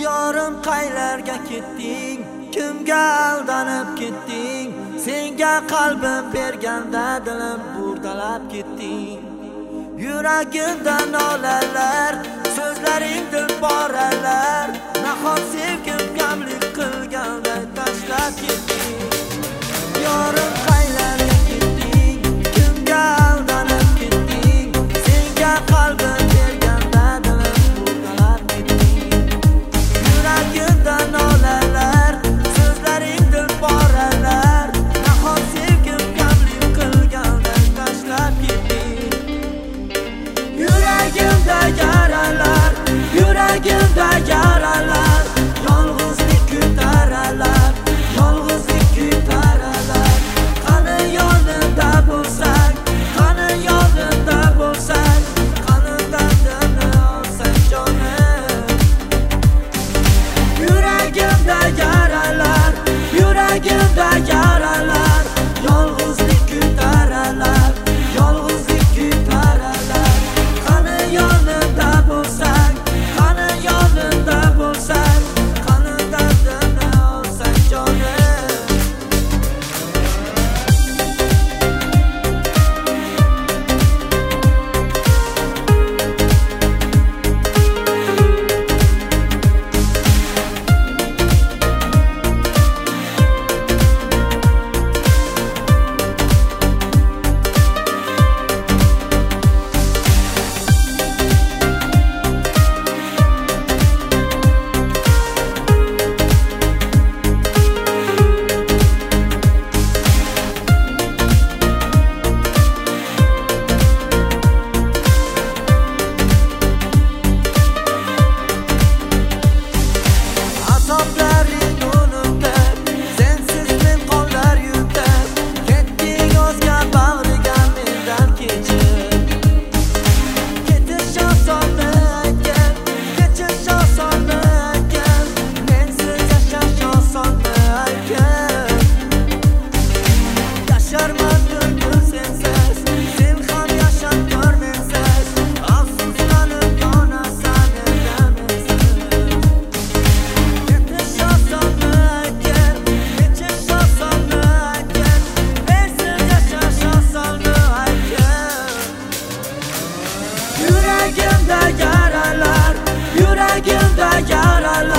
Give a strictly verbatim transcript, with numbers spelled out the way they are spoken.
Yorim qaylarga ketding, kimga aldanib ketding? Senga qalbim berganda dilim burdalab ketding. Yuragimda nolalar, so'zlaring dilboralar, nahot sevgim kamlik qilganda tashlab ketding. Yorim qaylarga ketding, kimga aldanib ketding? Senga qalbim berganda dilim burdalab ketding. Yuragimda nolalar, so'zlaring dilboralar, nahot sevgim kamlik qilganda tashlab ketding. Yuragimda yaralar, yuragimda yaralar, yolg'izlik ko'taralar, yolg'izlik ko'taralar. Qani yonimda bo'lsang, qani yonimda bo'lsang, qani dardimni olsang jonim. Yuragimda yaralar, yuragimda yaralar, yolg'izlik ko'taralar, yolg'izlik ko'taralar. Qani yonimda bo'lsang, qani yonimda bo'lsang, qani dardimni olsang jonim. Azoblaring unutib, sensiz men qollar yutib, ketding o'zga bag'riga mendan kechib. Ketish osonni aytgan, kechish osonni aytgan, mensiz yashash osonni aytgan. Yasharman bugun sensiz, sen ham yashab ko'r mensiz, afsuslanib yonasan endi mensiz. Ketish osonni aytgan, kechish osonni aytgan, mensiz yashash osonni aytgan. Yuragimda yaralar, yuragimda yaralar.